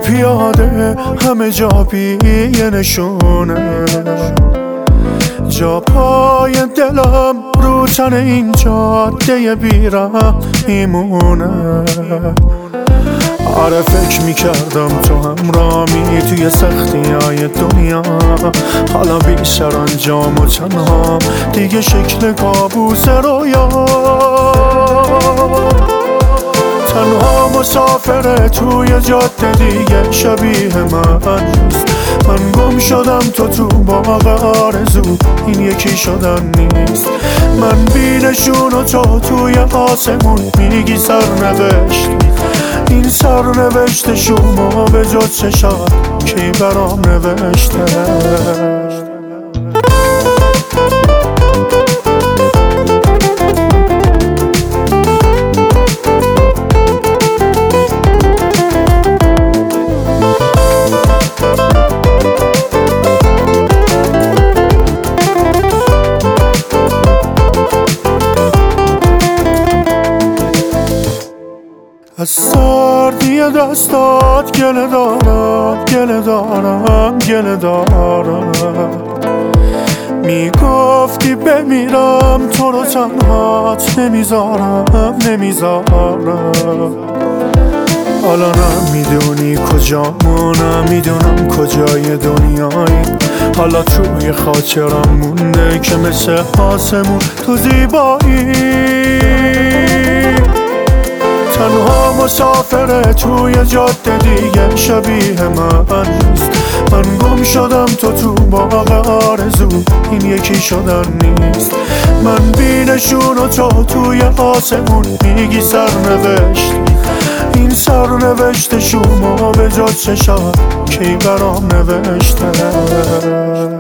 پیاده همه جا بی نشونه، جا پای دلم رو تن این جاده بیرم میمونه. آره فکر میکردم تو همرامی توی سختی های دنیا، حالا بی سرانجام و تنها دیگه شکل کابوس رویا. تنها مسافره توی جاده دیگه شبیه من نیست. من گم شدم تو باغ آرزو، این یکی شدن نیست. من بی نشون و تو توی آسمون میگی سرنوشت. این سرنوشت شما به جز چشات کی برام نوشته؟ از سردی دستات گله دارم، گله دارم، گله دارم. میگفتی بمیرم تو رو تنهات نمیذارم، نمیذارم. حالا نمیدونی کجا ما، نمیدونم کجای دنیایی. حالا توی خاطرم مونده که مثل آسمون تو زیبایی. تنها مسافره توی جاده دیگه شبیه من نیست. من گم شدم تو باغ آرزو، این یکی شدن نیست. من بی نشون و تو توی آسمون میگی سرنوشت. این سرنوشت شما به جز چشات کی برام نوشته؟